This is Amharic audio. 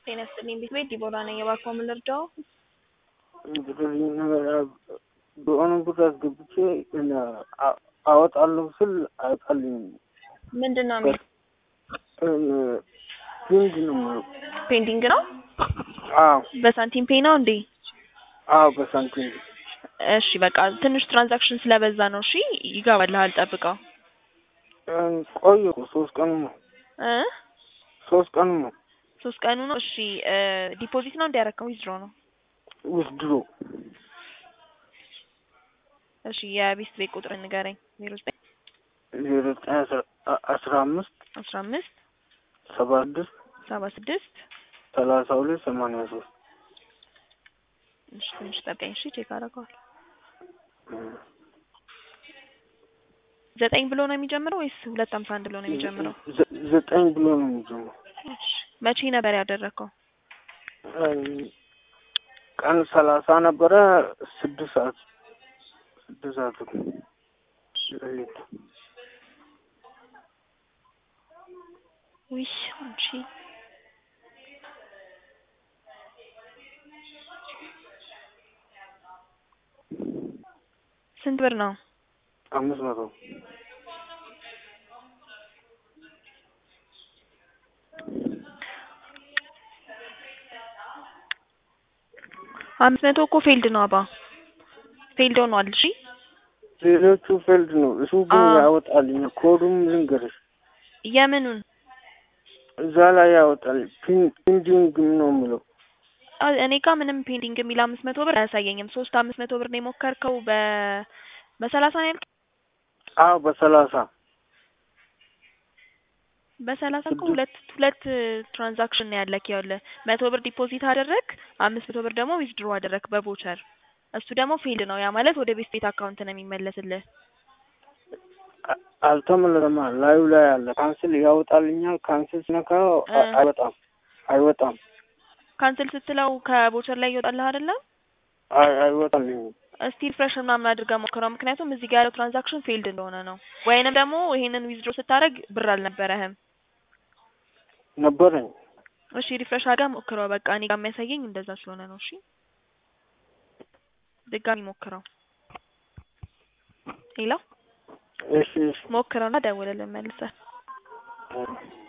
ጤና ይስጥልኝ ቤት ዲቦራ ነኝ። እባክዎ ምን ልርዳዎ? በሆነ ብር አስገብቼ አወጣለሁ ስል አይወጣልኝም። ምንድን ነው የሚል ፔንዲንግ ነው? አዎ በሳንቲም ፔይ ነው እንዴ? አዎ በሳንቲም። እሺ በቃ ትንሽ ትራንዛክሽን ስለበዛ ነው። እሺ ይገባልሃል፣ ጠብቀው። ቆየ እኮ 3 ቀኑ ነው። 3 ቀኑ ነው። 3 ቀኑ ነው። እሺ ዲፖዚት ነው እንዲያረከው ዊዝድሮ ነው? ዊዝድሮ። እሺ የቤት ቤት ቁጥር ንገረኝ። 09 15 15 76 76 32 83 እሺ ትንሽ ጠብቀኝ። እሺ ቼክ አደርገዋለሁ። 9 ብሎ ነው የሚጀምረው ወይስ 251 ብሎ ነው የሚጀምረው? 9 ብሎ ነው የሚጀምረው። እሺ መቼ ነበር ያደረከው? ቀን 30 ነበረ 6 ሰዓት ሌሊት። ውይ አንቺ ስንት ብር ነው? 500 500 እኮ ፌልድ ነው አባ፣ ፌልድ ሆኗል። እሺ ሌሎቹ ፌልድ ነው፣ እሱ ግን ያወጣልኝ። ኮዱም ልንገርሽ። የምኑን? እዛ ላይ ያወጣል። ፔንዲንግ ነው የሚለው። እኔ ጋር ምንም ፔንዲንግ የሚል 500 ብር አያሳየኝም። 500 ብር ነው የሞከርከው በ30 ነው ያልከኝ? አዎ በ30 እኮ ሁለት ትራንዛክሽን ነው ያለክ። ይኸውልህ 100 ብር ዲፖዚት አደረክ፣ 500 ብር ደግሞ ዊዝድሮ አደረክ በቮቸር። እሱ ደግሞ ፌልድ ነው። ያ ማለት ወደ ቤት አካውንት ነው የሚመለስልህ። አልተመለሰም። ላዩ ላይ አለ። ካንስል ያወጣልኛል። ካንስል ስነካው አይወጣም። ካንስል ስትለው ከቮቸር ላይ ይወጣልህ አይደለም? አይወጣልኝም። እስቲ ሪፍሬሽ ምናምን አድርገህ ሞክረው። ምክንያቱም እዚህ ጋር ያለው ትራንዛክሽን ፌልድ እንደሆነ ነው። ወይንም ደግሞ ይሄንን ዊዝድሮ ስታደርግ ብር አልነበረህም። ነበረኝ። እሺ ሪፍሬሽ አድርገህ ሞክረው። በቃ እኔ ጋር የሚያሳየኝ እንደዛ ስለሆነ ነው። እሺ ድጋሚ ሞክረው። ሄሎ እሺ ሞክረውና ደውልልን መልሰህ።